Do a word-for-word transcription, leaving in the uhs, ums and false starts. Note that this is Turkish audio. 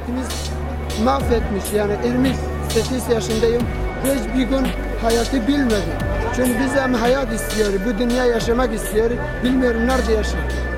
milletimiz mahvetmiş yani yirmi sekiz yaşındayım. Hiç bir gün hayatı bilmedim. Çünkü biz hem hayat istiyoruz, bu dünya yaşamak istiyoruz. Bilmiyorum nerede yaşayacağız.